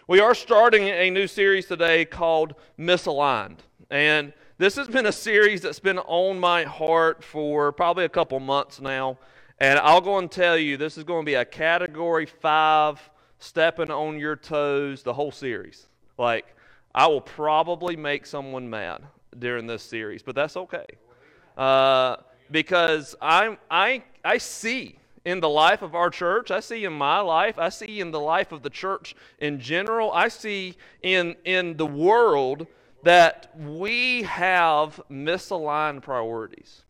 We are starting a new series today called Misaligned. And this has been a series that's been on my heart for probably a couple months now. And I'll go and tell you, this is going to be a Category 5, stepping on your toes, the whole series. Like, I will probably make someone mad during this series, but that's okay. Because I see in the life of our church, I see in my life, I see in the life of the church in general, I see in the world that we have misaligned priorities.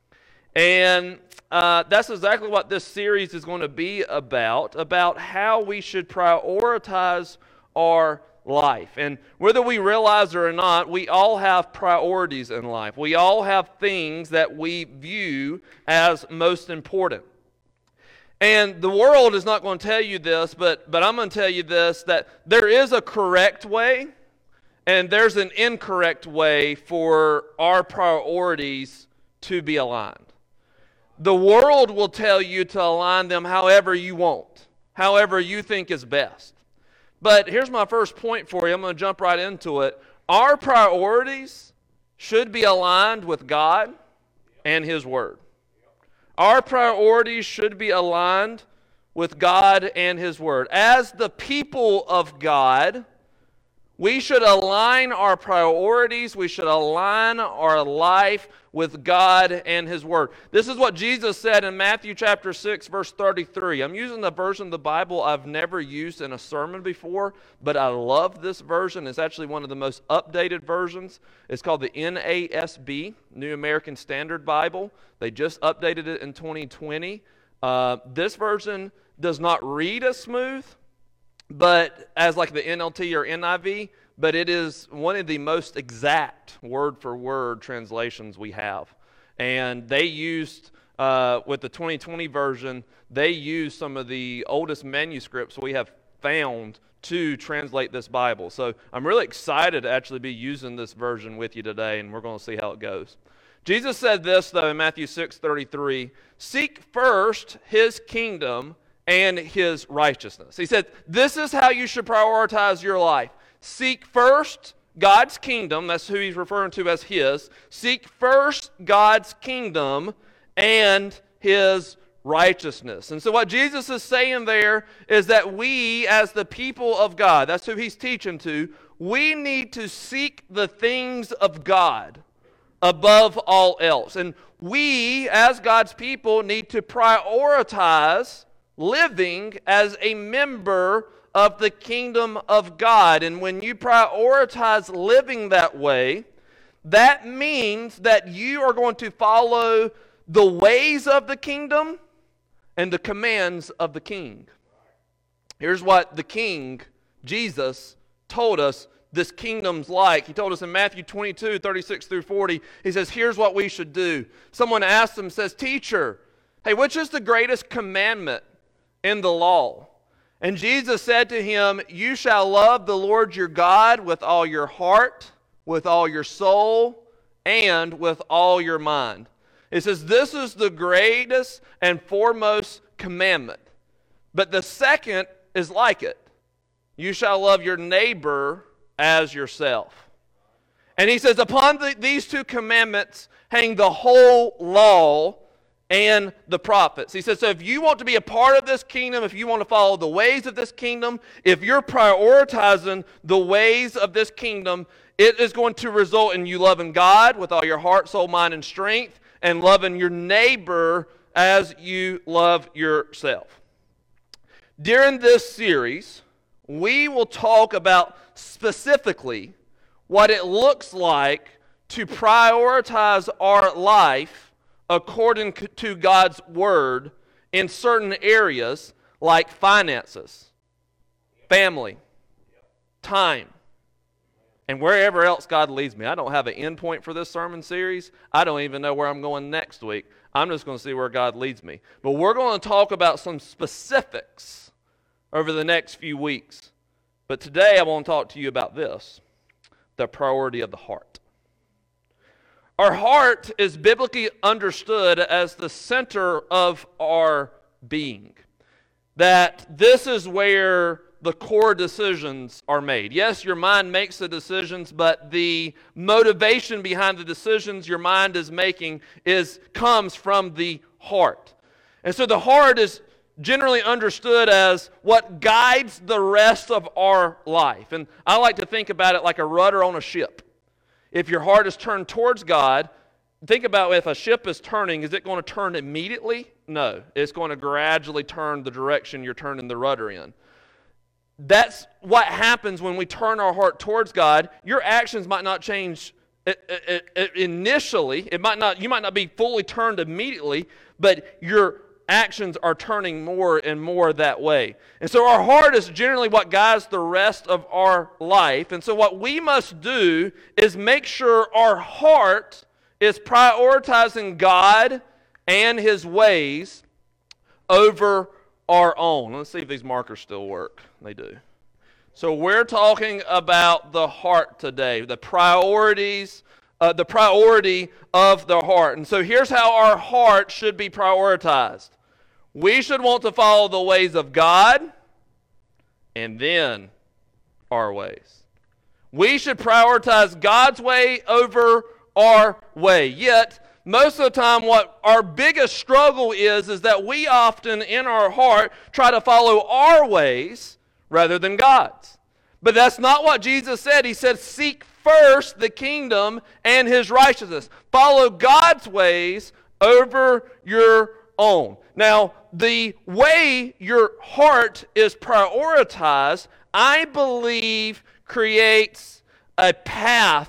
And that's exactly what this series is going to be about how we should prioritize our life. And whether we realize it or not, we all have priorities in life. We all have things that we view as most important. And the world is not going to tell you this, but I'm going to tell you this, that there is a correct way and there's an incorrect way for our priorities to be aligned. The world will tell you to align them however you want, however you think is best. But here's my first point for you. I'm going to jump right into it. Our priorities should be aligned with God and His Word. Our priorities should be aligned with God and His Word. As the people of God, we should align our priorities, we should align our life with God and His Word. This is what Jesus said in Matthew chapter 6, verse 33. I'm using the version of the Bible I've never used in a sermon before, but I love this version. It's actually one of the most updated versions. It's called the NASB, New American Standard Bible. They just updated it in 2020. This version does not read as smooth, but as like the NLT or NIV, but it is one of the most exact word-for-word translations we have. And they used, with the 2020 version, they used some of the oldest manuscripts we have found to translate this Bible. So I'm really excited to actually be using this version with you today, and we're going to see how it goes. Jesus said this, though, in Matthew 6:33, "Seek first His kingdom and His righteousness." He said, this is how you should prioritize your life. Seek first God's kingdom, that's who He's referring to as His. Seek first God's kingdom and His righteousness. And so what Jesus is saying there is that we, as the people of God, that's who He's teaching to, we need to seek the things of God above all else. And we, as God's people, need to prioritize living as a member of the kingdom of God. And when you prioritize living that way, that means that you are going to follow the ways of the kingdom and the commands of the king. Here's what the king, Jesus, told us this kingdom's like. He told us in Matthew 22, 36 through 40, He says, here's what we should do. Someone asked Him, says, "Teacher, hey, which is the greatest commandment in the law?" And Jesus said to him, "You shall love the Lord your God with all your heart, with all your soul, and with all your mind." It says, this is the greatest and foremost commandment. But the second is like it. You shall love your neighbor as yourself. And He says, upon these two commandments hang the whole law and the prophets. He says, so if you want to be a part of this kingdom, if you want to follow the ways of this kingdom, if you're prioritizing the ways of this kingdom, it is going to result in you loving God with all your heart, soul, mind, and strength, and loving your neighbor as you love yourself. During this series, we will talk about specifically what it looks like to prioritize our life according to God's Word in certain areas like finances, family, time, and wherever else God leads me. I don't have an end point for this sermon series. I don't even know where I'm going next week. I'm just going to see where God leads me. But we're going to talk about some specifics over the next few weeks. But today I want to talk to you about this, the priority of the heart. Our heart is biblically understood as the center of our being. That this is where the core decisions are made. Yes, your mind makes the decisions, but the motivation behind the decisions your mind is making comes from the heart. And so the heart is generally understood as what guides the rest of our life. And I like to think about it like a rudder on a ship. If your heart is turned towards God, think about if a ship is turning, is it going to turn immediately? No. It's going to gradually turn the direction you're turning the rudder in. That's what happens when we turn our heart towards God. Your actions might not change initially. You might not be fully turned immediately, but your actions are turning more and more that way. And so our heart is generally what guides the rest of our life. And so what we must do is make sure our heart is prioritizing God and His ways over our own. Let's see if these markers still work. They do. So we're talking about the heart today, the priorities, the priority of the heart. And so here's how our heart should be prioritized. We should want to follow the ways of God and then our ways. We should prioritize God's way over our way. Yet, most of the time, what our biggest struggle is that we often, in our heart, try to follow our ways rather than God's. But that's not what Jesus said. He said, seek first the kingdom and His righteousness. Follow God's ways over your own. Now, the way your heart is prioritized, I believe, creates a path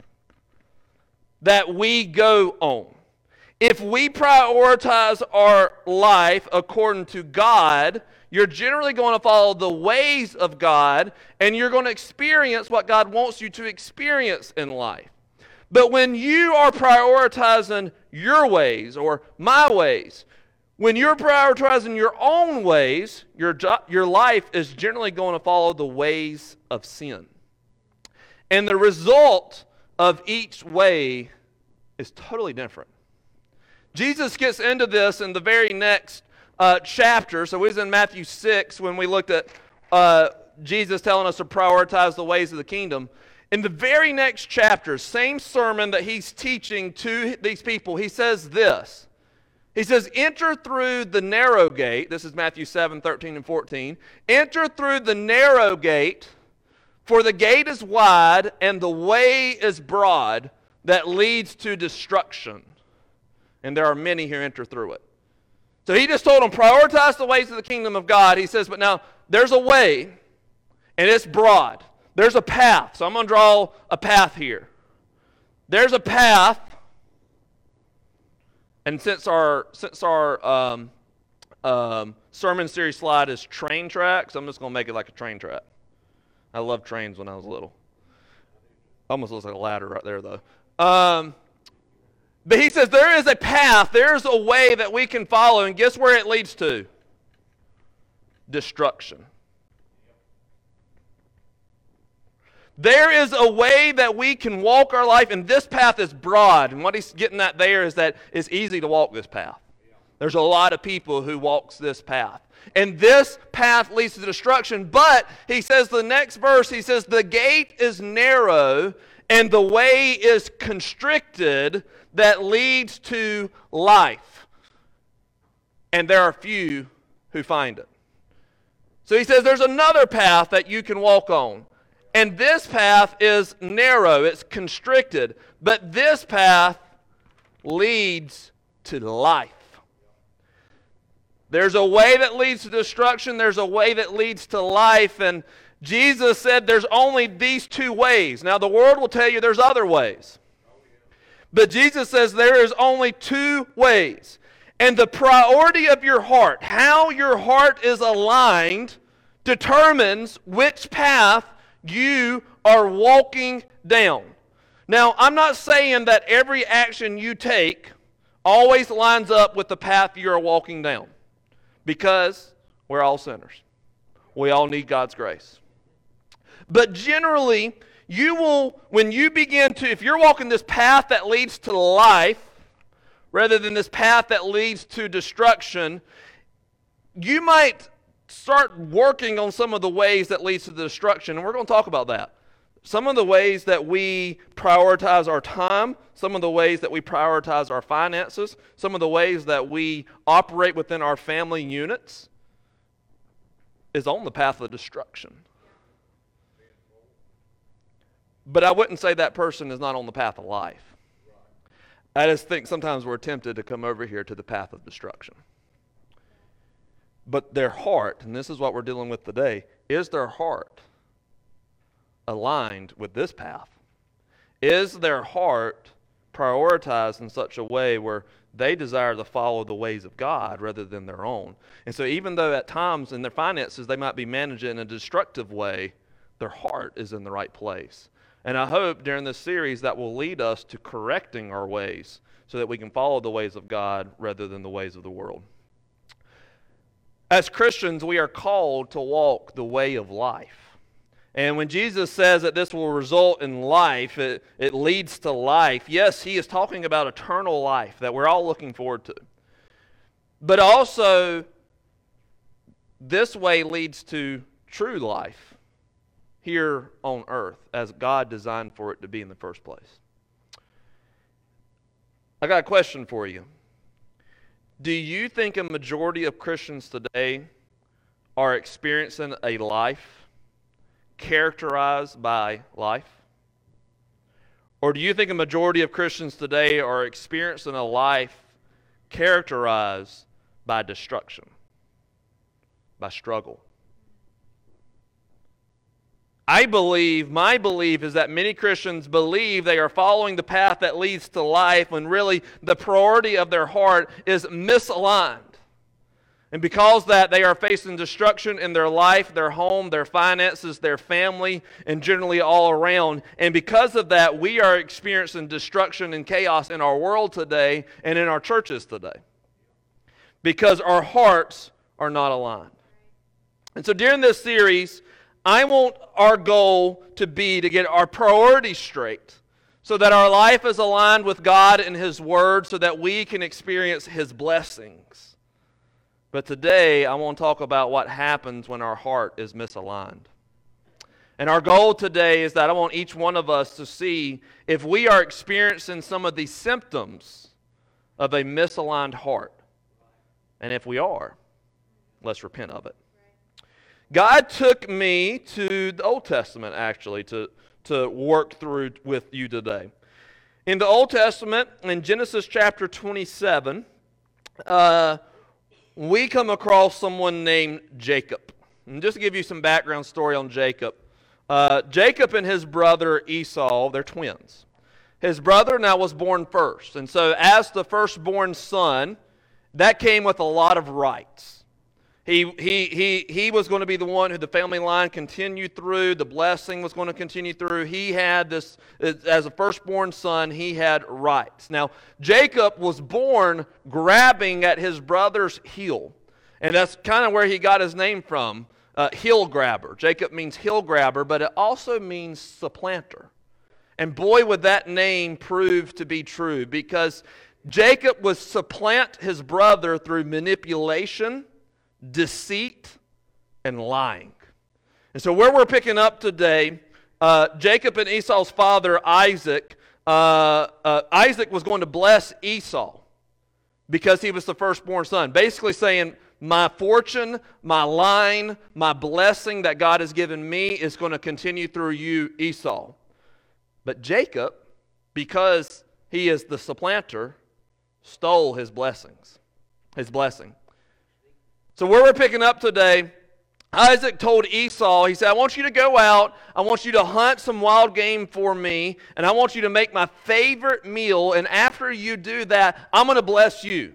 that we go on. If we prioritize our life according to God, you're generally going to follow the ways of God, and you're going to experience what God wants you to experience in life. But when you are prioritizing your ways or my ways, when you're prioritizing your own ways, your life is generally going to follow the ways of sin. And the result of each way is totally different. Jesus gets into this in the very next chapter. So it was in Matthew 6 when we looked at Jesus telling us to prioritize the ways of the kingdom. In the very next chapter, same sermon that he's teaching to these people, he says this. He says, enter through the narrow gate. This is Matthew 7, 13 and 14. Enter through the narrow gate, for the gate is wide and the way is broad that leads to destruction. And there are many who enter through it. So he just told them, prioritize the ways of the kingdom of God. He says, but now there's a way, and it's broad. There's a path. So I'm going to draw a path here. There's a path. And since our sermon series slide is train tracks, I'm just going to make it like a train track. I loved trains when I was little. Almost looks like a ladder right there, though. But he says there is a path, there's a way that we can follow, and guess where it leads to? Destruction. There is a way that we can walk our life, and this path is broad. And what he's getting at there is that it's easy to walk this path. There's a lot of people who walks this path. And this path leads to destruction, but he says the next verse, he says, the gate is narrow and the way is constricted that leads to life. And there are few who find it. So he says there's another path that you can walk on. And this path is narrow, it's constricted, but this path leads to life. There's a way that leads to destruction, there's a way that leads to life, and Jesus said there's only these two ways. Now the world will tell you there's other ways. But Jesus says there is only two ways. And the priority of your heart, how your heart is aligned, determines which path you are walking down. Now, I'm not saying that every action you take always lines up with the path you're walking down, because we're all sinners. We all need God's grace. But generally, you will, when you begin to, if you're walking this path that leads to life, rather than this path that leads to destruction, you might start working on some of the ways that leads to the destruction, and we're going to talk about that. Some of the ways that we prioritize our time, some of the ways that we prioritize our finances, some of the ways that we operate within our family units is on the path of destruction. But I wouldn't say that person is not on the path of life. I just think sometimes we're tempted to come over here to the path of destruction. But their heart, and this is what we're dealing with today, is their heart aligned with this path? Is their heart prioritized in such a way where they desire to follow the ways of God rather than their own? And so even though at times in their finances they might be managed in a destructive way, their heart is in the right place. And I hope during this series that will lead us to correcting our ways so that we can follow the ways of God rather than the ways of the world. As Christians, we are called to walk the way of life. And when Jesus says that this will result in life, it leads to life, yes, he is talking about eternal life that we're all looking forward to. But also, this way leads to true life here on earth as God designed for it to be in the first place. I got a question for you. Do you think a majority of Christians today are experiencing a life characterized by life? Or do you think a majority of Christians today are experiencing a life characterized by destruction, by struggle? My belief is that many Christians believe they are following the path that leads to life when really the priority of their heart is misaligned. And because that, they are facing destruction in their life, their home, their finances, their family, and generally all around. And because of that, we are experiencing destruction and chaos in our world today and in our churches today. Because our hearts are not aligned. And so during this series, I want our goal to be to get our priorities straight so that our life is aligned with God and His Word so that we can experience His blessings. But today, I want to talk about what happens when our heart is misaligned. And our goal today is that I want each one of us to see if we are experiencing some of the symptoms of a misaligned heart. And if we are, let's repent of it. God took me to the Old Testament, actually, to work through with you today. In the Old Testament, in Genesis chapter 27, we come across someone named Jacob. And just to give you some background story on Jacob. Jacob and his brother Esau, they're twins. His brother now was born first. And so as the firstborn son, that came with a lot of rights. He was going to be the one who the family line continued through. The blessing was going to continue through. He had this, as a firstborn son, he had rights. Now, Jacob was born grabbing at his brother's heel. And that's kind of where he got his name from, heel grabber. Jacob means heel grabber, but it also means supplanter. And boy, would that name prove to be true, because Jacob would supplant his brother through manipulation, deceit, and lying. And so where we're picking up today, Jacob and Esau's father, Isaac, Isaac was going to bless Esau because he was the firstborn son. Basically saying, my fortune, my line, my blessing that God has given me is going to continue through you, Esau. But Jacob, because he is the supplanter, stole his blessing. So where we're picking up today, Isaac told Esau, he said, I want you to go out, I want you to hunt some wild game for me, and I want you to make my favorite meal, and after you do that, I'm going to bless you.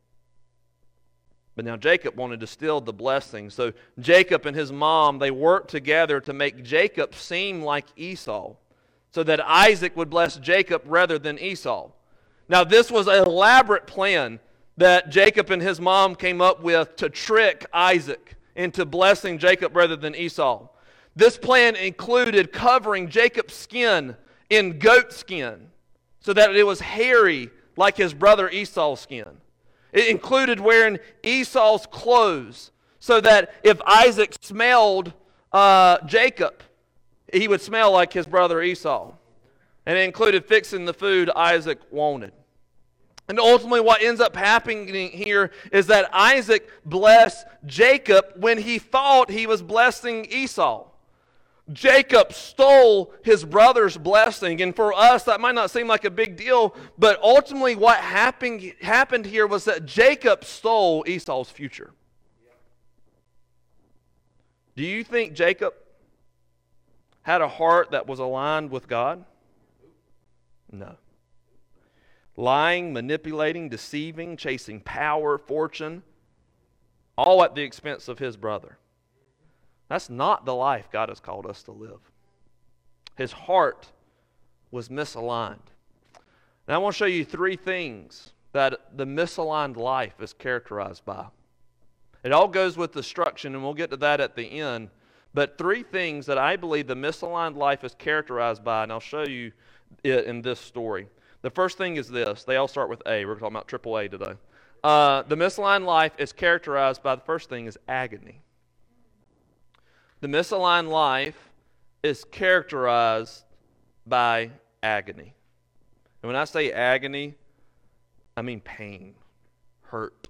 But now Jacob wanted to steal the blessing, so Jacob and his mom, they worked together to make Jacob seem like Esau, so that Isaac would bless Jacob rather than Esau. Now this was an elaborate plan that Jacob and his mom came up with to trick Isaac into blessing Jacob rather than Esau. This plan included covering Jacob's skin in goat skin so that it was hairy like his brother Esau's skin. It included wearing Esau's clothes so that if Isaac smelled Jacob, he would smell like his brother Esau. And it included fixing the food Isaac wanted. And ultimately what ends up happening here is that Isaac blessed Jacob when he thought he was blessing Esau. Jacob stole his brother's blessing, and for us that might not seem like a big deal, but ultimately what happened here was that Jacob stole Esau's future. Do you think Jacob had a heart that was aligned with God? No. Lying, manipulating, deceiving, chasing power, fortune, all at the expense of his brother. That's not the life God has called us to live. His heart was misaligned. And I want to show you 3 things that the misaligned life is characterized by. It all goes with destruction, and we'll get to that at the end. But 3 things that I believe the misaligned life is characterized by, and I'll show you it in this story. The first thing is this. They all start with A. We're talking about triple A today. The misaligned life is characterized by, the first thing is agony. The misaligned life is characterized by agony. And when I say agony, I mean pain, hurt.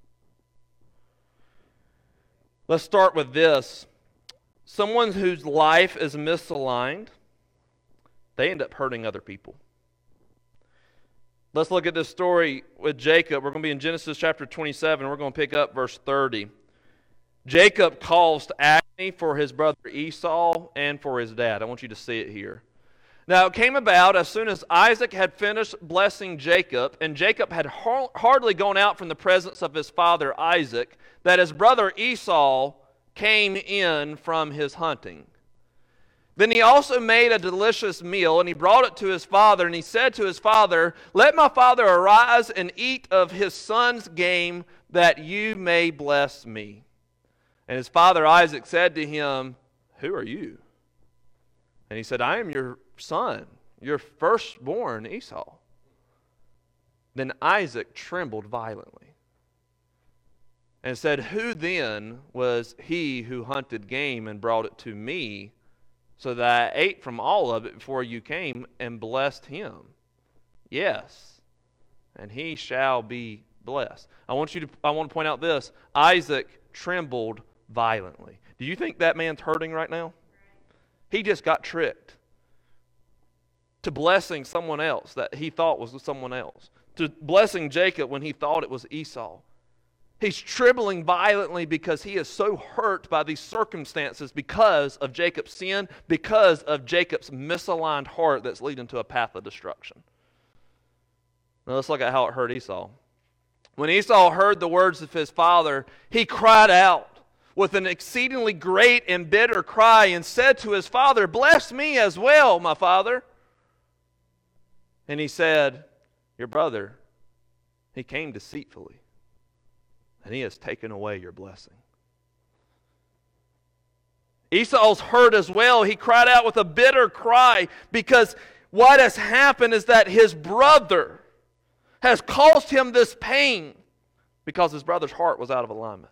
Let's start with this. Someone whose life is misaligned, they end up hurting other people. Let's look at this story with Jacob. We're going to be in Genesis chapter 27. We're going to pick up verse 30. Jacob caused agony for his brother Esau and for his dad. I want you to see it here. Now it came about as soon as Isaac had finished blessing Jacob, and Jacob had hardly gone out from the presence of his father Isaac, that his brother Esau came in from his hunting. Then he also made a delicious meal, and he brought it to his father, and he said to his father, "Let my father arise and eat of his son's game, that you may bless me." And his father Isaac said to him, "Who are you?" And he said, "I am your son, your firstborn Esau." Then Isaac trembled violently and said, "Who then was he who hunted game and brought it to me, so that I ate from all of it before you came and blessed him? Yes, and he shall be blessed." I want to point out this. Isaac trembled violently. Do you think that man's hurting right now? He just got tricked to blessing someone else that he thought was someone else, to blessing Jacob when he thought it was Esau. He's trembling violently because he is so hurt by these circumstances because of Jacob's sin, because of Jacob's misaligned heart that's leading to a path of destruction. Now let's look at how it hurt Esau. When Esau heard the words of his father, he cried out with an exceedingly great and bitter cry and said to his father, "Bless me as well, my father." And he said, "Your brother, he came deceitfully, and he has taken away your blessing." Esau's hurt as well. He cried out with a bitter cry because what has happened is that his brother has caused him this pain because his brother's heart was out of alignment.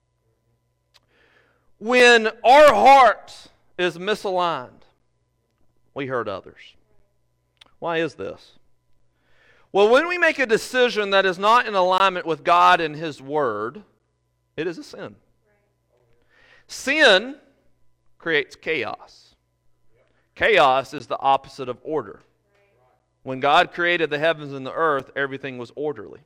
When our heart is misaligned, we hurt others. Why is this? Well, when we make a decision that is not in alignment with God and His Word, it is a sin. Sin creates chaos. Chaos is the opposite of order. When God created the heavens and the earth, everything was orderly.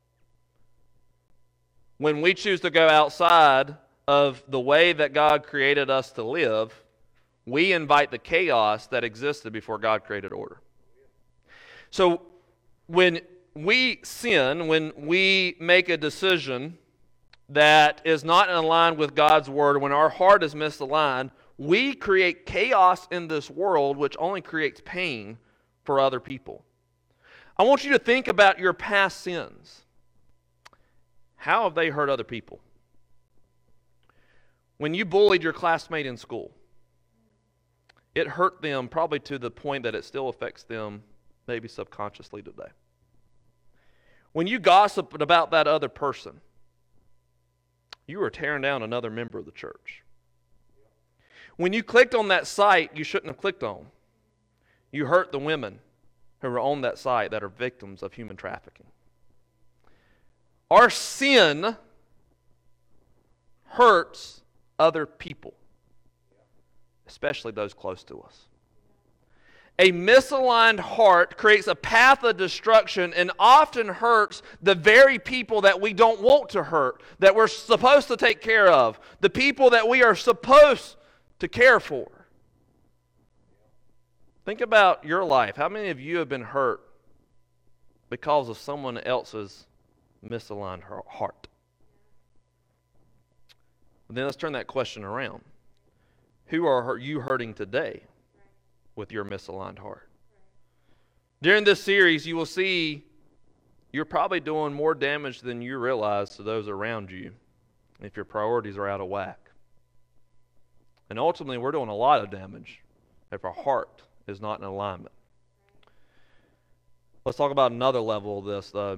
When we choose to go outside of the way that God created us to live, we invite the chaos that existed before God created order. So when we sin, when we make a decision that is not in line with God's Word, when our heart is misaligned, we create chaos in this world, which only creates pain for other people. I want you to think about your past sins. How have they hurt other people? When you bullied your classmate in school, it hurt them probably to the point that it still affects them maybe subconsciously today. When you gossiped about that other person, you are tearing down another member of the church. When you clicked on that site you shouldn't have clicked on, you hurt the women who are on that site that are victims of human trafficking. Our sin hurts other people, especially those close to us. A misaligned heart creates a path of destruction and often hurts the very people that we don't want to hurt, that we're supposed to take care of, the people that we are supposed to care for. Think about your life. How many of you have been hurt because of someone else's misaligned heart? Then let's turn that question around. Who are you hurting today with your misaligned heart? During this series, you will see you're probably doing more damage than you realize to those around you if your priorities are out of whack. And ultimately, we're doing a lot of damage if our heart is not in alignment. Let's talk about another level of this, though.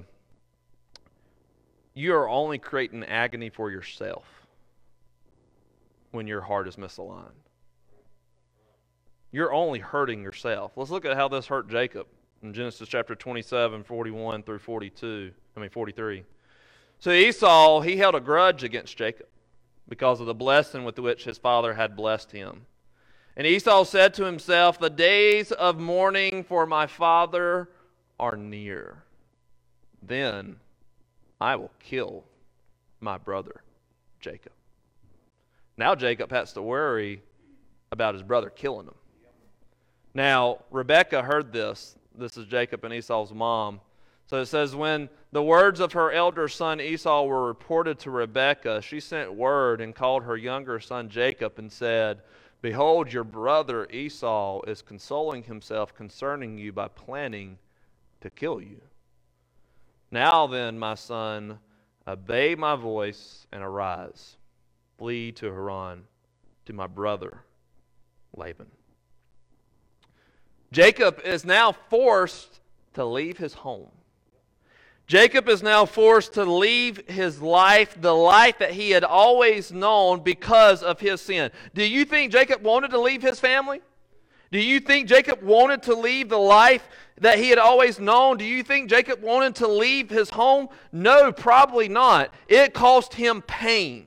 You are only creating agony for yourself when your heart is misaligned. You're only hurting yourself. Let's look at how this hurt Jacob in Genesis chapter 27, 41 through 43. So Esau, he held a grudge against Jacob because of the blessing with which his father had blessed him. And Esau said to himself, "The days of mourning for my father are near. Then I will kill my brother Jacob." Now Jacob has to worry about his brother killing him. Now, Rebekah heard this. This is Jacob and Esau's mom. So it says, when the words of her elder son Esau were reported to Rebekah, she sent word and called her younger son Jacob and said, "Behold, your brother Esau is consoling himself concerning you by planning to kill you. Now then, my son, obey my voice and arise. Flee to Haran, to my brother Laban." Jacob is now forced to leave his home. Jacob is now forced to leave his life, the life that he had always known because of his sin. Do you think Jacob wanted to leave his family? Do you think Jacob wanted to leave the life that he had always known? Do you think Jacob wanted to leave his home? No, probably not. It caused him pain.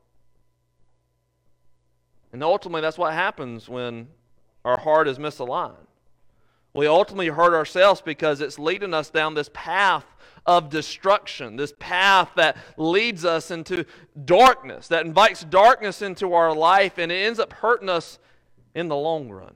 And ultimately, that's what happens when our heart is misaligned. We ultimately hurt ourselves because it's leading us down this path of destruction, this path that leads us into darkness, that invites darkness into our life, and it ends up hurting us in the long run.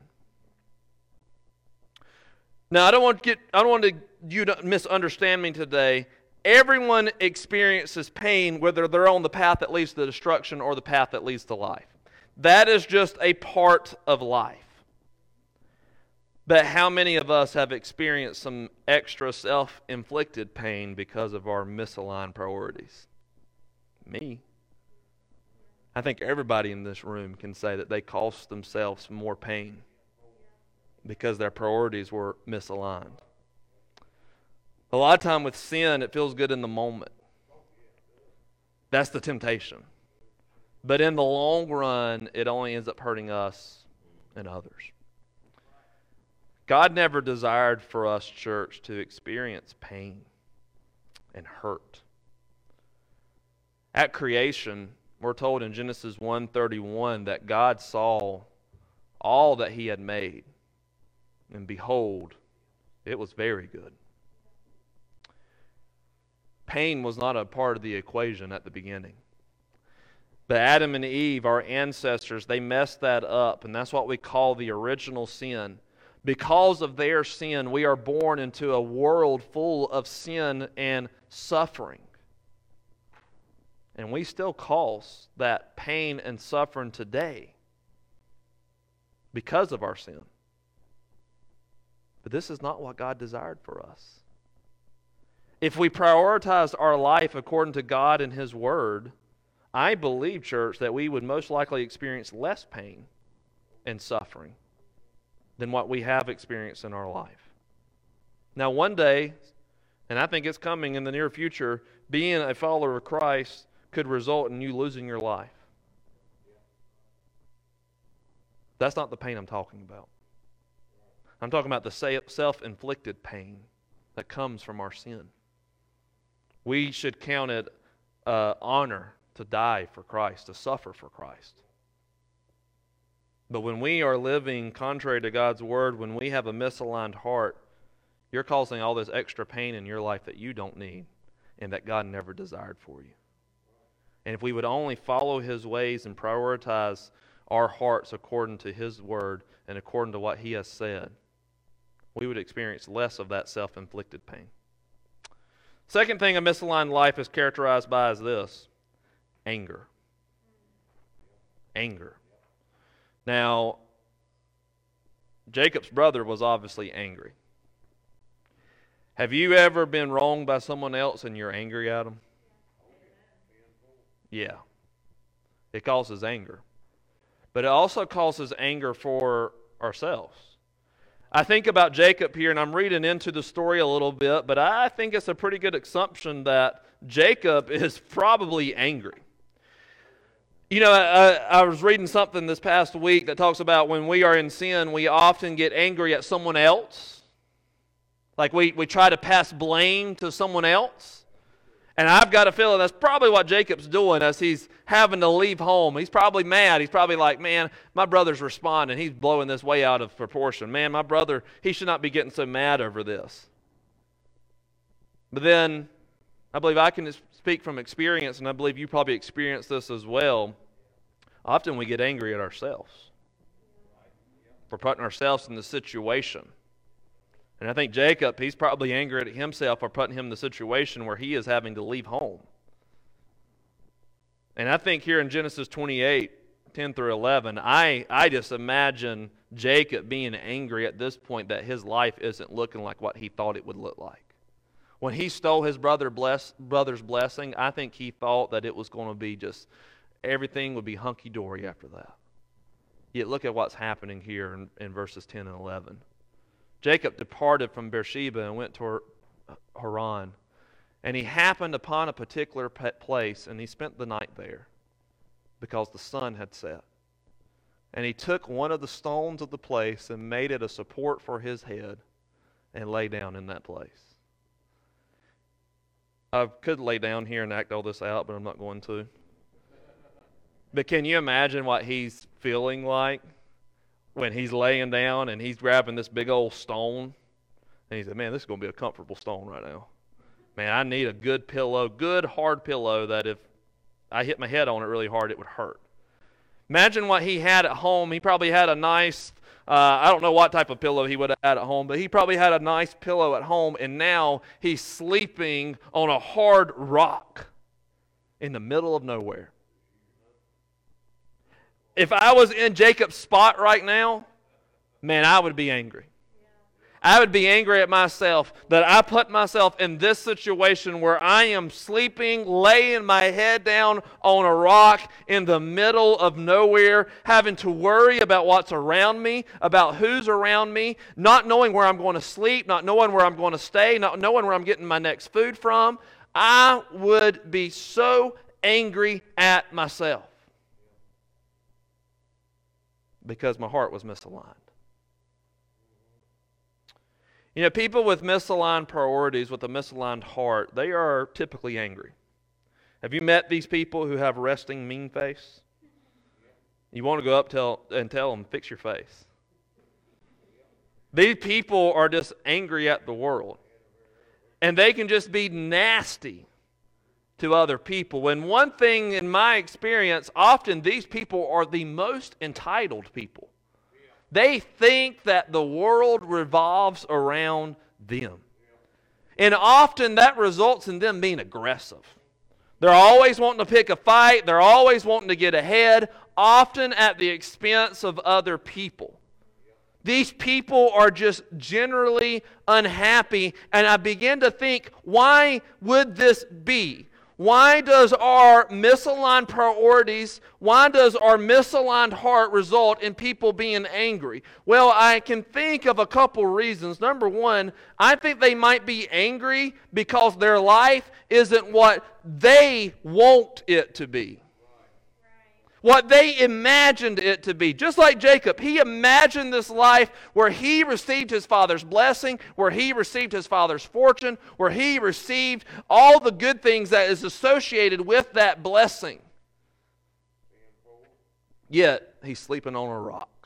Now, I don't want you to misunderstand me today. Everyone experiences pain, whether they're on the path that leads to destruction or the path that leads to life. That is just a part of life. But how many of us have experienced some extra self-inflicted pain because of our misaligned priorities? Me. I think everybody in this room can say that they caused themselves more pain because their priorities were misaligned. A lot of time with sin, it feels good in the moment. That's the temptation. But in the long run, it only ends up hurting us and others. God never desired for us, church, to experience pain and hurt. At creation, we're told in Genesis 1:31 that God saw all that he had made, and behold, it was very good. Pain was not a part of the equation at the beginning. But Adam and Eve, our ancestors, they messed that up, and that's what we call the original sin. Because of their sin, we are born into a world full of sin and suffering. And we still cause that pain and suffering today because of our sin. But this is not what God desired for us. If we prioritized our life according to God and His Word, I believe, church, that we would most likely experience less pain and suffering than what we have experienced in our life. Now, one day, and I think it's coming in the near future, being a follower of Christ, could result in you losing your life. That's not the pain I'm talking about. I'm talking about the self-inflicted pain that comes from our sin. We should count it honor to die for Christ, to suffer for Christ. But when we are living contrary to God's word, when we have a misaligned heart, you're causing all this extra pain in your life that you don't need and that God never desired for you. And if we would only follow His ways and prioritize our hearts according to His word and according to what He has said, we would experience less of that self-inflicted pain. Second thing a misaligned life is characterized by is this: anger. Anger. Now, Jacob's brother was obviously angry. Have you ever been wronged by someone else and you're angry at them? Yeah. It causes anger. But it also causes anger for ourselves. I think about Jacob here, and I'm reading into the story a little bit, but I think it's a pretty good assumption that Jacob is probably angry. You know, I was reading something this past week that talks about when we are in sin, we often get angry at someone else. Like we try to pass blame to someone else. And I've got a feeling that's probably what Jacob's doing as he's having to leave home. He's probably mad. He's probably like, man, my brother's responding. He's blowing this way out of proportion. Man, my brother, he should not be getting so mad over this. But then, I believe I can speak from experience, and I believe you probably experienced this as well. Often we get angry at ourselves for putting ourselves in the situation. And I think Jacob, he's probably angry at himself for putting him in the situation where he is having to leave home. And I think here in Genesis 28, 10 through 11, I just imagine Jacob being angry at this point that his life isn't looking like what he thought it would look like. When he stole his brother's blessing, I think he thought that it was going to be just, everything would be hunky-dory after that. Yet look at what's happening here in verses 10 and 11. Jacob departed from Beersheba and went to Haran. And he happened upon a particular place, and he spent the night there, because the sun had set. And he took one of the stones of the place and made it a support for his head, and lay down in that place. I could lay down here and act all this out, but I'm not going to. But can you imagine what he's feeling like when he's laying down and he's grabbing this big old stone? And he said, man, this is going to be a comfortable stone right now. Man, I need a good pillow, good hard pillow that if I hit my head on it really hard, it would hurt. Imagine what he had at home. He probably had a nice, I don't know what type of pillow he would have had at home, but he probably had a nice pillow at home, and now he's sleeping on a hard rock in the middle of nowhere. If I was in Jacob's spot right now, man, I would be angry. I would be angry at myself that I put myself in this situation where I am sleeping, laying my head down on a rock in the middle of nowhere, having to worry about what's around me, about who's around me, not knowing where I'm going to sleep, not knowing where I'm going to stay, not knowing where I'm getting my next food from. I would be so angry at myself because my heart was misaligned. You know, people with misaligned priorities, with a misaligned heart, they are typically angry. Have you met these people who have resting mean face? You want to go up and tell them, fix your face. These people are just angry at the world. And they can just be nasty to other people. And one thing in my experience, often these people are the most entitled people. They think that the world revolves around them. And often that results in them being aggressive. They're always wanting to pick a fight. They're always wanting to get ahead, often at the expense of other people. These people are just generally unhappy. And I begin to think, why would this be? Why does our misaligned priorities, why does our misaligned heart result in people being angry? Well, I can think of a couple reasons. Number one, I think they might be angry because their life isn't what they want it to be. What they imagined it to be. Just like Jacob, he imagined this life where he received his father's blessing, where he received his father's fortune, where he received all the good things that is associated with that blessing. Yet, he's sleeping on a rock.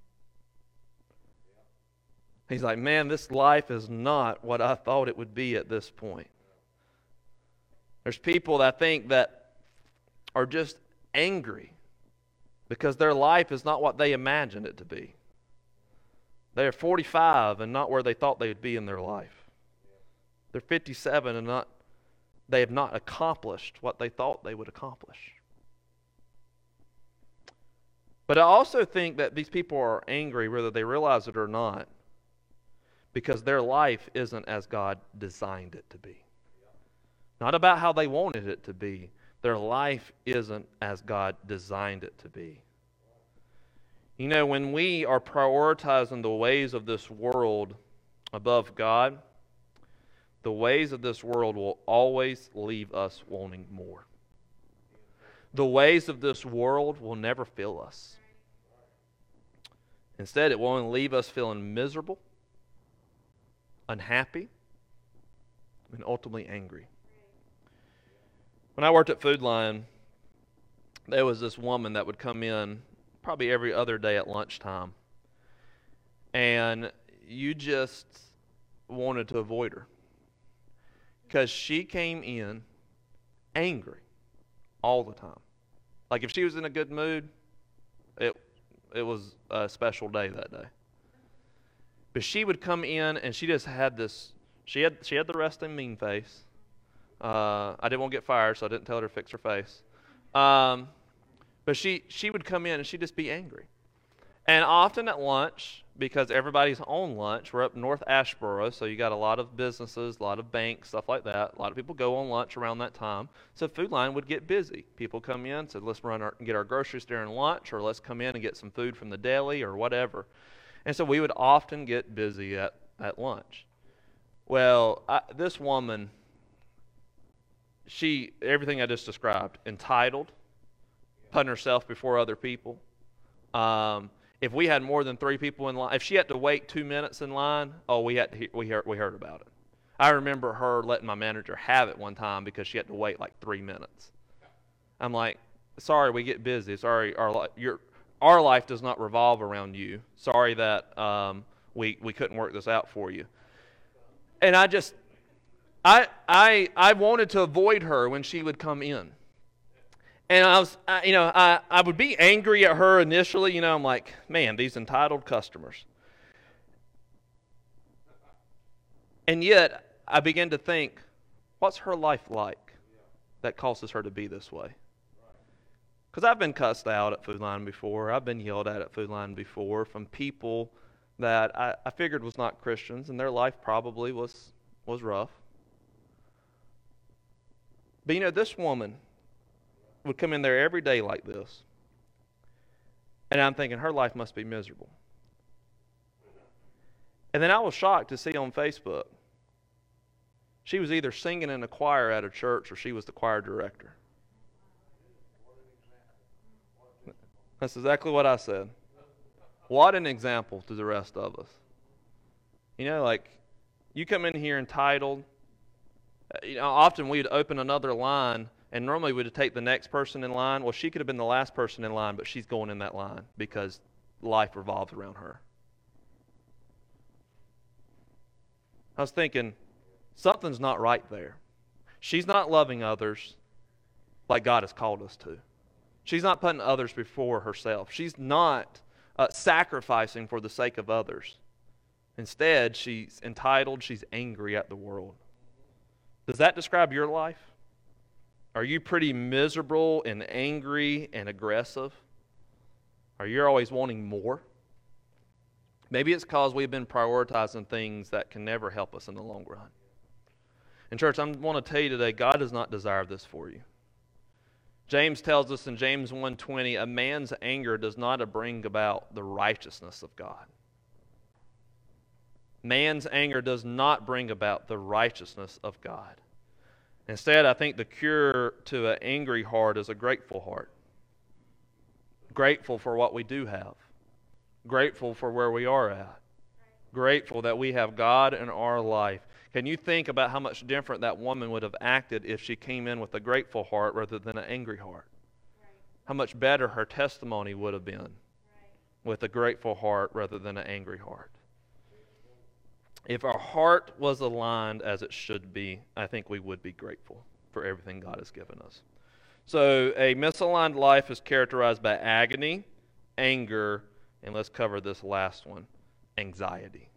He's like, man, this life is not what I thought it would be at this point. There's people that I think that are just angry because their life is not what they imagined it to be. They are 45 and not where they thought they would be in their life. They're 57 and they have not accomplished what they thought they would accomplish. But I also think that these people are angry whether they realize it or not because their life isn't as God designed it to be. Not about how they wanted it to be. Their life isn't as God designed it to be. You know, when we are prioritizing the ways of this world above God, the ways of this world will always leave us wanting more. The ways of this world will never fill us. Instead, it will only leave us feeling miserable, unhappy, and ultimately angry. When I worked at Food Lion, there was this woman that would come in probably every other day at lunchtime. And you just wanted to avoid her. Because she came in angry all the time. Like if she was in a good mood, it was a special day that day. But she would come in and she just had this, she had the resting mean face. I didn't want to get fired, so I didn't tell her to fix her face. But she would come in and she'd just be angry. And often at lunch, because everybody's on lunch, we're up North Asheboro, so you got a lot of businesses, a lot of banks, stuff like that. A lot of people go on lunch around that time. So Food Lion would get busy. People come in, said, let's get our groceries during lunch, or let's come in and get some food from the deli, or whatever. And so we would often get busy at lunch. Well, this woman, everything I just described, entitled, putting herself before other people. If we had more than 3 people in line, if she had to wait 2 minutes in line, we heard about it. I remember her letting my manager have it one time because she had to wait like 3 minutes. I'm like, sorry, we get busy. Sorry, our life does not revolve around you. Sorry that we couldn't work this out for you. And I wanted to avoid her when she would come in. And I would be angry at her initially. I'm like, man, these entitled customers. And yet, I began to think, what's her life like that causes her to be this way? Because I've been cussed out at Food Lion before. I've been yelled at Food Lion before from people that I figured was not Christians, and their life probably was rough. But this woman would come in there every day like this. And I'm thinking, her life must be miserable. And then I was shocked to see on Facebook, she was either singing in a choir at a church or she was the choir director. That's exactly what I said. What an example to the rest of us. Like, you come in here entitled. Often we'd open another line, and normally we'd take the next person in line. Well, she could have been the last person in line, but she's going in that line because life revolves around her. I was thinking, something's not right there. She's not loving others like God has called us to. She's not putting others before herself. She's not sacrificing for the sake of others. Instead, she's entitled, she's angry at the world. Does that describe your life? Are you pretty miserable and angry and aggressive? Are you always wanting more? Maybe it's because we've been prioritizing things that can never help us in the long run. And church, I want to tell you today, God does not desire this for you. James tells us in James 1:20, a man's anger does not bring about the righteousness of God. Man's anger does not bring about the righteousness of God. Instead, I think the cure to an angry heart is a grateful heart. Grateful for what we do have. Grateful for where we are at. Grateful that we have God in our life. Can you think about how much different that woman would have acted if she came in with a grateful heart rather than an angry heart? How much better her testimony would have been with a grateful heart rather than an angry heart. If our heart was aligned as it should be, I think we would be grateful for everything God has given us. So a misaligned life is characterized by agony, anger, and let's cover this last one, anxiety.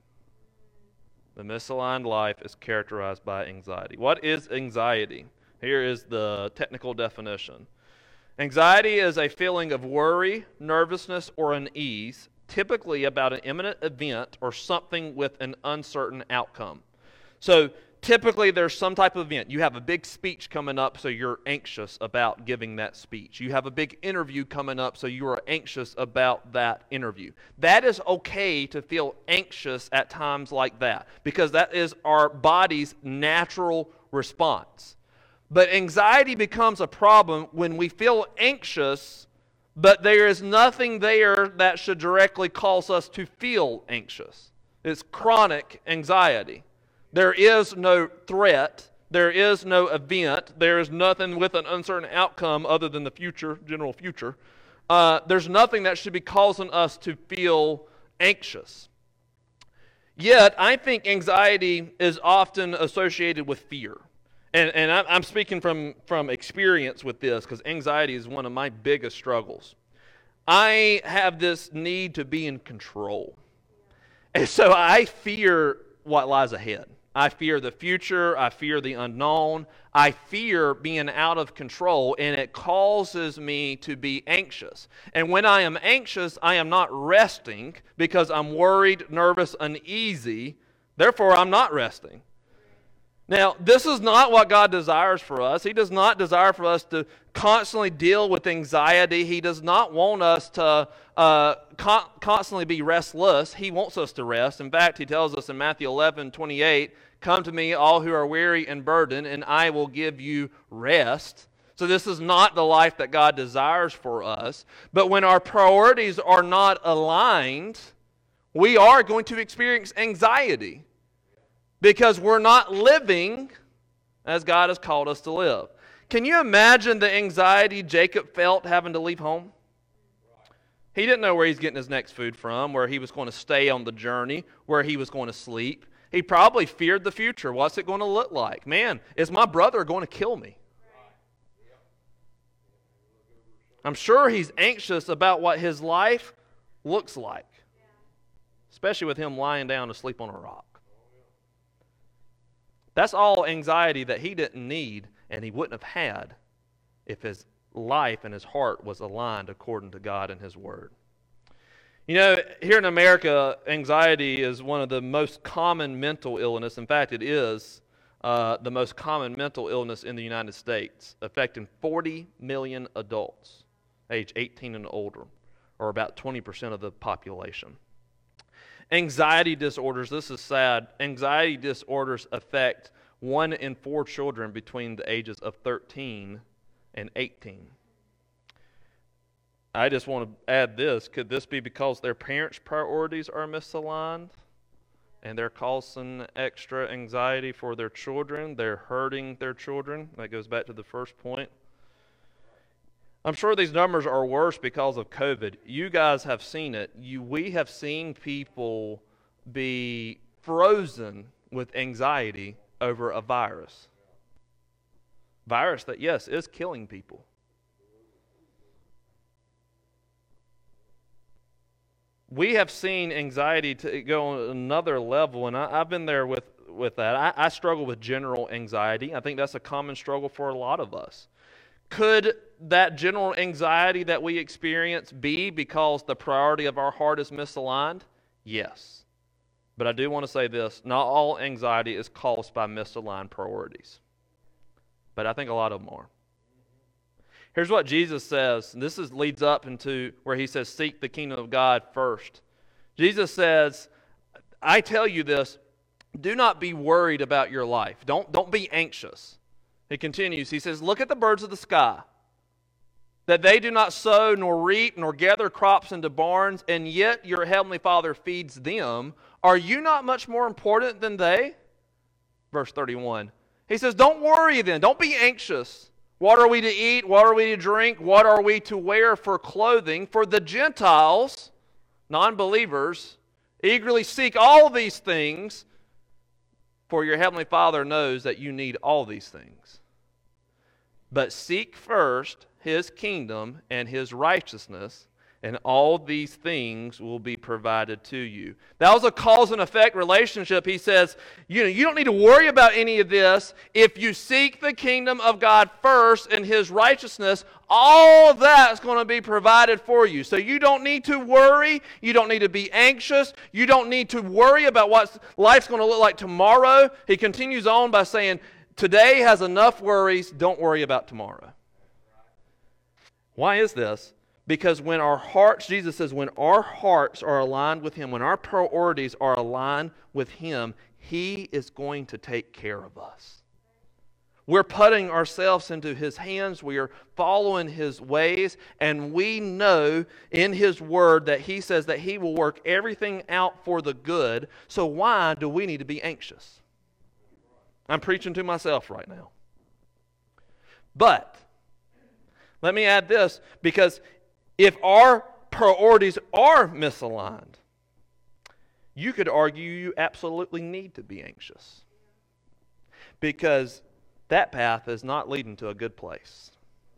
The misaligned life is characterized by anxiety. What is anxiety? Here is the technical definition. Anxiety is a feeling of worry, nervousness, or unease, typically about an imminent event or something with an uncertain outcome. So typically there's some type of event. You have a big speech coming up, so you're anxious about giving that speech. You have a big interview coming up, so you are anxious about that interview. That is okay to feel anxious at times like that, because that is our body's natural response. But anxiety becomes a problem when we feel anxious, but there is nothing there that should directly cause us to feel anxious. It's chronic anxiety. There is no threat. There is no event. There is nothing with an uncertain outcome other than the future, general future. There's nothing that should be causing us to feel anxious. Yet, I think anxiety is often associated with fear. And I'm speaking from experience with this, because anxiety is one of my biggest struggles. I have this need to be in control. And so I fear what lies ahead. I fear the future. I fear the unknown. I fear being out of control, and it causes me to be anxious. And when I am anxious, I am not resting because I'm worried, nervous, uneasy. Therefore, I'm not resting. Now, this is not what God desires for us. He does not desire for us to constantly deal with anxiety. He does not want us to constantly be restless. He wants us to rest. In fact, he tells us in Matthew 11:28, "Come to me, all who are weary and burdened, and I will give you rest." So this is not the life that God desires for us. But when our priorities are not aligned, we are going to experience anxiety, because we're not living as God has called us to live. Can you imagine the anxiety Jacob felt having to leave home? He didn't know where he's getting his next food from, where he was going to stay on the journey, where he was going to sleep. He probably feared the future. What's it going to look like? Man, is my brother going to kill me? I'm sure he's anxious about what his life looks like, especially with him lying down to sleep on a rock. That's all anxiety that he didn't need and he wouldn't have had if his life and his heart was aligned according to God and his word. You know, here in America, anxiety is one of the most common mental illness. In fact, it is the most common mental illness in the United States, affecting 40 million adults, age 18 and older, or about 20% of the population. Anxiety disorders, this is sad, anxiety disorders affect 1 in 4 children between the ages of 13 and 18. I just want to add this. Could this be because their parents' priorities are misaligned and they're causing extra anxiety for their children? They're hurting their children. That goes back to the first point. I'm sure these numbers are worse because of COVID. You guys have seen it. We have seen people be frozen with anxiety over a virus. Virus that, yes, is killing people. We have seen anxiety to go on another level, and I've been there with that. I struggle with general anxiety. I think that's a common struggle for a lot of us. Could that general anxiety that we experience be because the priority of our heart is misaligned? Yes. But I do want to say this. Not all anxiety is caused by misaligned priorities. But I think a lot of them are. Here's what Jesus says. And this leads up into where he says, seek the kingdom of God first. Jesus says, I tell you this, do not be worried about your life. Don't be anxious. He continues. He says, look at the birds of the sky, that they do not sow, nor reap, nor gather crops into barns, and yet your heavenly Father feeds them. Are you not much more important than they? Verse 31. He says, don't worry then. Don't be anxious. What are we to eat? What are we to drink? What are we to wear for clothing? For the Gentiles, non-believers, eagerly seek all these things, for your heavenly Father knows that you need all these things. But seek first His kingdom and His righteousness, and all these things will be provided to you. That was a cause and effect relationship. He says, you don't need to worry about any of this. If you seek the kingdom of God first and His righteousness, all of that is going to be provided for you. So you don't need to worry. You don't need to be anxious. You don't need to worry about what life's going to look like tomorrow. He continues on by saying, today has enough worries. Don't worry about tomorrow. Why is this? Because when our hearts, Jesus says, when our hearts are aligned with Him, when our priorities are aligned with Him, He is going to take care of us. We're putting ourselves into His hands. We are following His ways. And we know in His Word that He says that He will work everything out for the good. So why do we need to be anxious? I'm preaching to myself right now. But let me add this, because if our priorities are misaligned, you could argue you absolutely need to be anxious, because that path is not leading to a good place.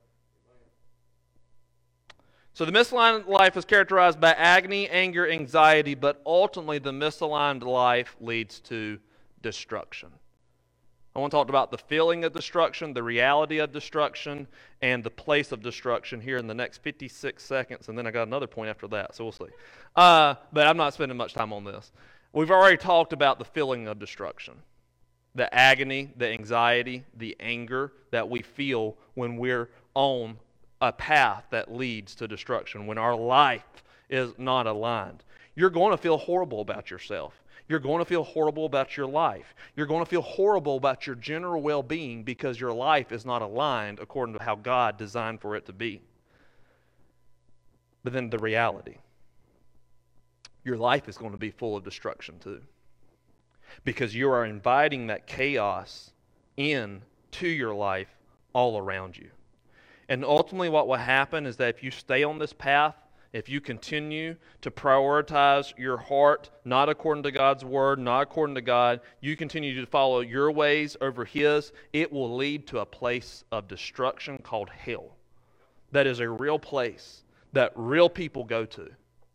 So the misaligned life is characterized by agony, anger, anxiety, but ultimately the misaligned life leads to destruction. I want to talk about the feeling of destruction, the reality of destruction, and the place of destruction here in the next 56 seconds, and then I got another point after that, so we'll see. But I'm not spending much time on this. We've already talked about the feeling of destruction, the agony, the anxiety, the anger that we feel when we're on a path that leads to destruction, when our life is not aligned. You're going to feel horrible about yourself. You're going to feel horrible about your life. You're going to feel horrible about your general well-being because your life is not aligned according to how God designed for it to be. But then the reality, your life is going to be full of destruction too, because you are inviting that chaos into your life all around you. And ultimately what will happen is that if you stay on this path, if you continue to prioritize your heart, not according to God's word, not according to God, you continue to follow your ways over His, it will lead to a place of destruction called hell. That is a real place that real people go to.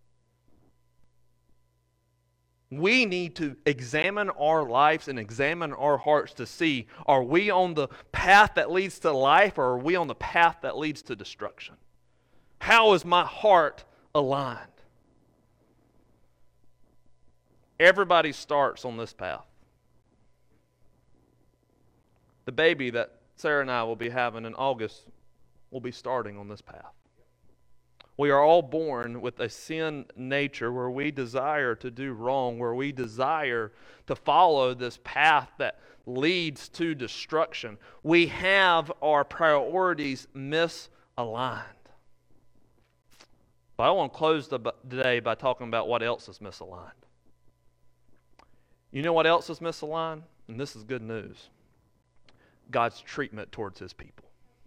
We need to examine our lives and examine our hearts to see, are we on the path that leads to life, or are we on the path that leads to destruction? How is my heart aligned? Everybody starts on this path. The baby that Sarah and I will be having in August will be starting on this path. We are all born with a sin nature where we desire to do wrong, where we desire to follow this path that leads to destruction. We have our priorities misaligned. But I want to close today by talking about what else is misaligned. You know what else is misaligned? And this is good news. God's treatment towards His people.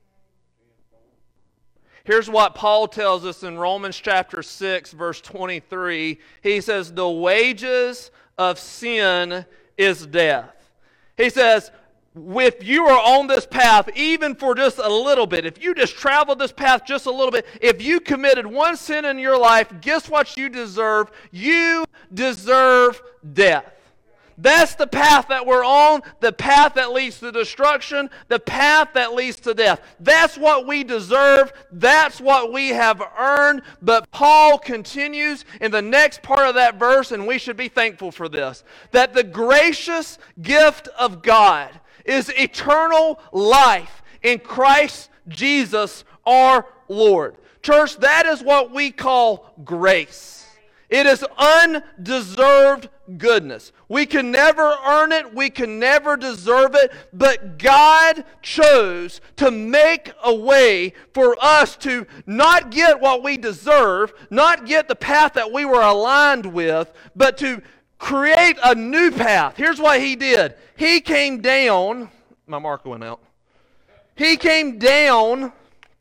Here's what Paul tells us in Romans chapter 6, verse 23. He says, the wages of sin is death. He says, if you are on this path, even for just a little bit, if you just traveled this path just a little bit, if you committed one sin in your life, guess what you deserve? You deserve death. That's the path that we're on, the path that leads to destruction, the path that leads to death. That's what we deserve. That's what we have earned. But Paul continues in the next part of that verse, and we should be thankful for this, that the gracious gift of God is eternal life in Christ Jesus our Lord. Church, that is what we call grace. It is undeserved goodness. We can never earn it. We can never deserve it. But God chose to make a way for us to not get what we deserve, not get the path that we were aligned with, but to create a new path. Here's what He did. He came down. My marker went out. He came down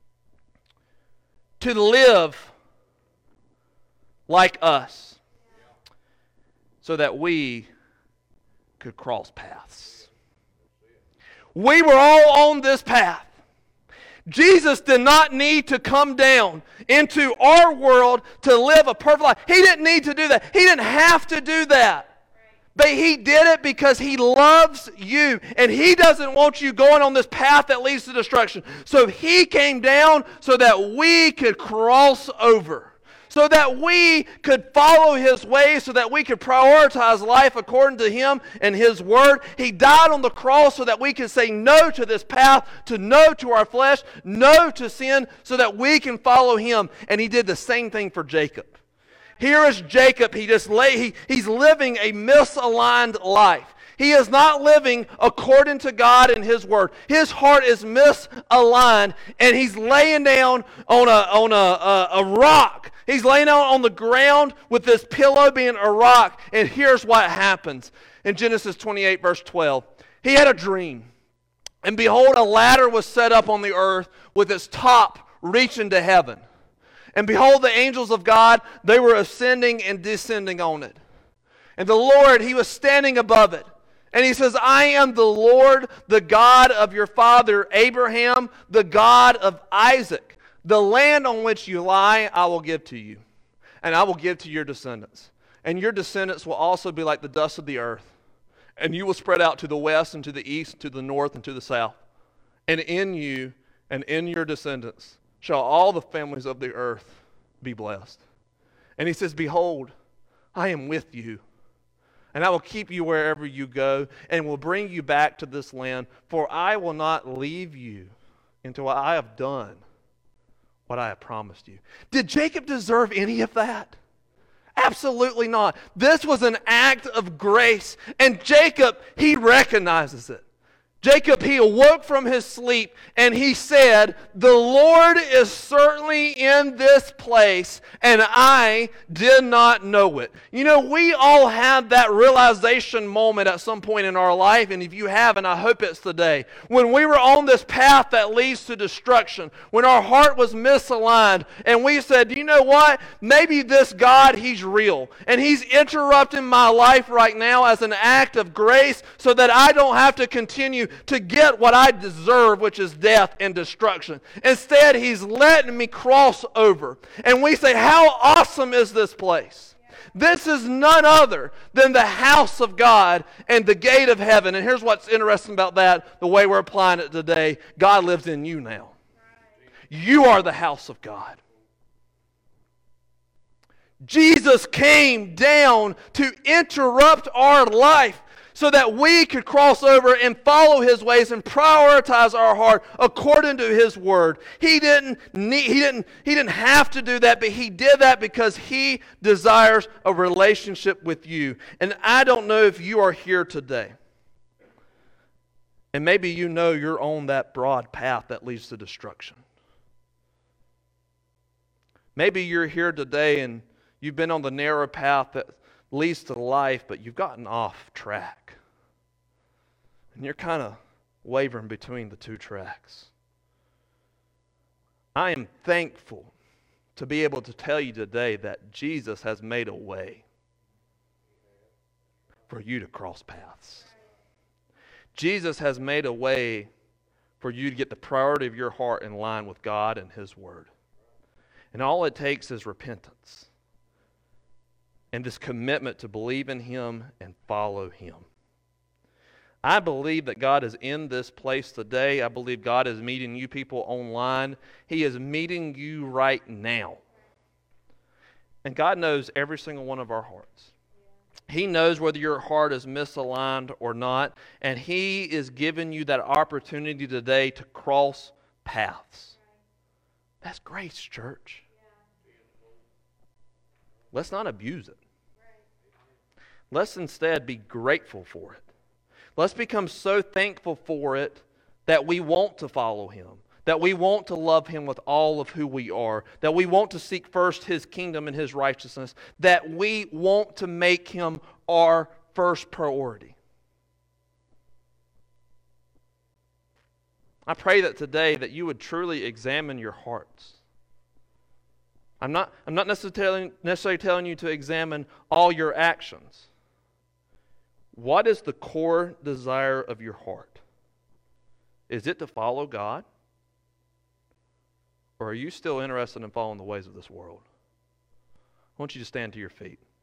to live like us so that we could cross paths. We were all on this path. Jesus did not need to come down into our world to live a perfect life. He didn't need to do that. He didn't have to do that. But He did it because He loves you. And He doesn't want you going on this path that leads to destruction. So He came down so that we could cross over. So that we could follow His ways, so that we could prioritize life according to Him and His Word. He died on the cross so that we can say no to this path, to no to our flesh, no to sin, so that we can follow Him. And He did the same thing for Jacob. Here is Jacob. He's living a misaligned life. He is not living according to God and His Word. His heart is misaligned, and he's laying down on a rock. He's laying down on the ground with this pillow being a rock. And here's what happens in Genesis 28, verse 12. He had a dream, and behold, a ladder was set up on the earth with its top reaching to heaven. And behold, the angels of God, they were ascending and descending on it. And the Lord, He was standing above it. And He says, I am the Lord, the God of your father Abraham, the God of Isaac. The land on which you lie, I will give to you. And I will give to your descendants. And your descendants will also be like the dust of the earth. And you will spread out to the west and to the east, to the north and to the south. And in you and in your descendants shall all the families of the earth be blessed. And He says, behold, I am with you, and I will keep you wherever you go, and will bring you back to this land, for I will not leave you until I have done what I have promised you. Did Jacob deserve any of that? Absolutely not. This was an act of grace, and Jacob, he recognizes it. Jacob, he awoke from his sleep and he said, the Lord is certainly in this place and I did not know it. You know, we all have that realization moment at some point in our life, and if you haven't, I hope it's today. When we were on this path that leads to destruction, when our heart was misaligned and we said, you know what? Maybe this God, He's real and He's interrupting my life right now as an act of grace so that I don't have to continue to get what I deserve, which is death and destruction. Instead, He's letting me cross over. And we say, how awesome is this place? This is none other than the house of God and the gate of heaven. And here's what's interesting about that, the way we're applying it today. God lives in you now. You are the house of God. Jesus came down to interrupt our life so that we could cross over and follow His ways and prioritize our heart according to His Word. He didn't have to do that, but He did that because He desires a relationship with you. And I don't know if you are here today, and maybe you know you're on that broad path that leads to destruction. Maybe you're here today and you've been on the narrow path that leads to life, but you've gotten off track. And you're kind of wavering between the two tracks. I am thankful to be able to tell you today that Jesus has made a way for you to cross paths. Jesus has made a way for you to get the priority of your heart in line with God and His Word. And all it takes is repentance. and this commitment to believe in Him and follow Him. I believe that God is in this place today. I believe God is meeting you people online. He is meeting you right now. And God knows every single one of our hearts. He knows whether your heart is misaligned or not, and He is giving you that opportunity today to cross paths. That's grace, church. Let's not abuse it. Let's instead be grateful for it. Let's become so thankful for it that we want to follow Him, that we want to love Him with all of who we are, that we want to seek first His kingdom and His righteousness, that we want to make Him our first priority. I pray that today that you would truly examine your hearts. I'm not necessarily telling you to examine all your actions. What is the core desire of your heart? Is it to follow God? Or are you still interested in following the ways of this world? I want you to stand to your feet.